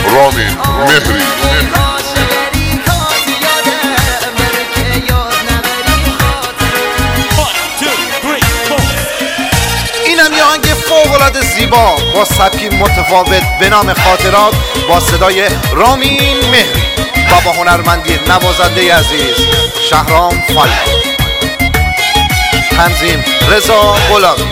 رامین مهری. اینم یه آهنگ فوق‌العاده زیبا با سبکی متفاوت به نام خاطرات با صدای رامین مهری و با هنرمندی نوازنده عزیز شهرام فلا. تنظیم رضا غلامی.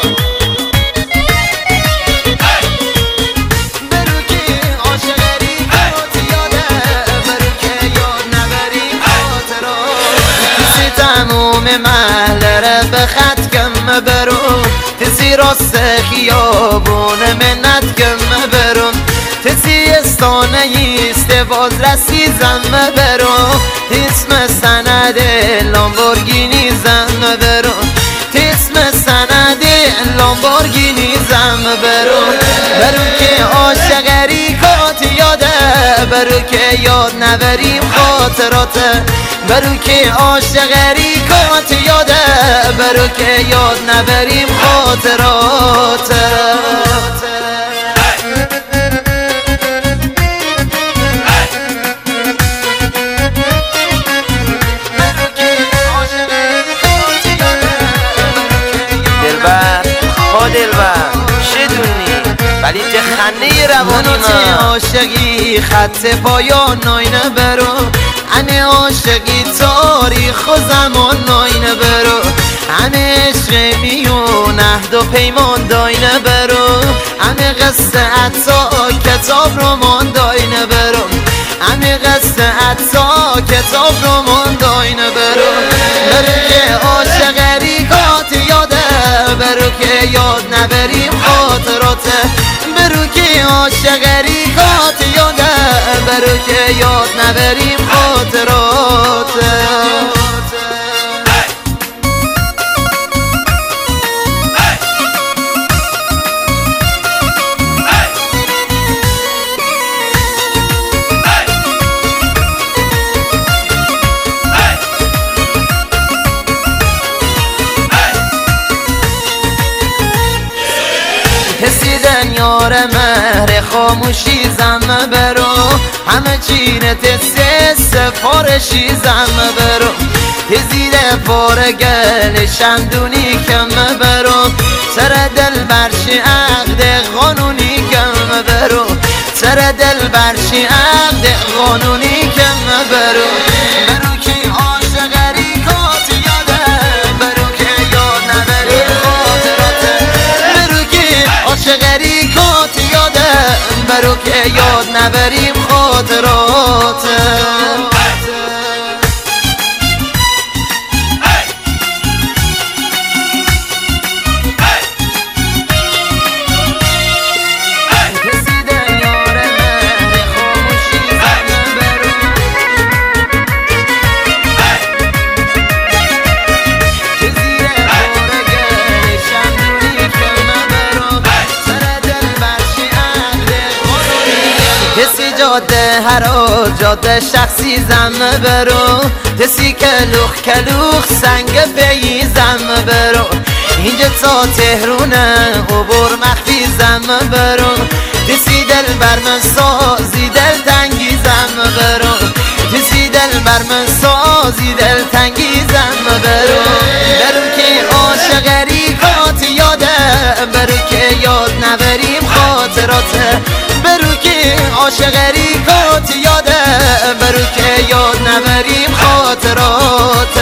تموم محل را به خط کم برون تسی راست خیابون منت کم برون تسی استانه ایست باز رسیزم برون اسم سند لامبورگینی زم برون اسم سند لامبورگینی زم برون که عاشقری کات یاده برو که یاد نبریم خاطرات برو که عاشقری کات یاده برو که یاد نبریم خاطرات. دلبر با دلبر شدونی ولی تخنه روانی ما عاشقی خط پایان ناینه برو همه عاشقی تاریخ و زمان ناینه برو همه عشق میون عهد و پیمان داینه برو همه قصه حتی کتاب رمان داینه برو همه قصه حتی کتاب رمان داینه برو که عاشقی کات یاده برو که یاد نبریم خاطرات برو که عاشقی کات یاده برو که یاد نبریم خاطرات. رسیدن یار مهر خاموشی زم برو همه چینه تسه سفارشی زم برو تزیده پارگل شمدونی کم برو سر دل برشی عقد قانونی کم برو سر دل برشی عقد قانونی کم برو برو که عاشقری کات یاده برو که یاد نبری خاطرات برو که عاشقری کات یاده برو که یاد نبریم خاطرات. کسی جاده هر جاده شخصی زم برو کسی کلوخ سنگ پی زم برو اینجا تا تهرونه عبور مخفی زم برو کسی دل بر من سازی دل تنگی زم برو کسی دل بر من سازی دل تنگی زم برو که عاشقری کات یاده برو که یاد نبریم خاطرات برو که عاشقری کات یاده برو که یاد نبریم خاطرات.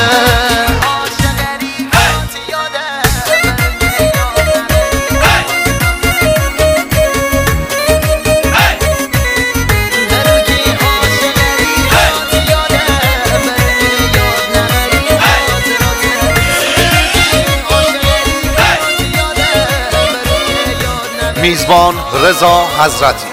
میزبان رضا حضرتی.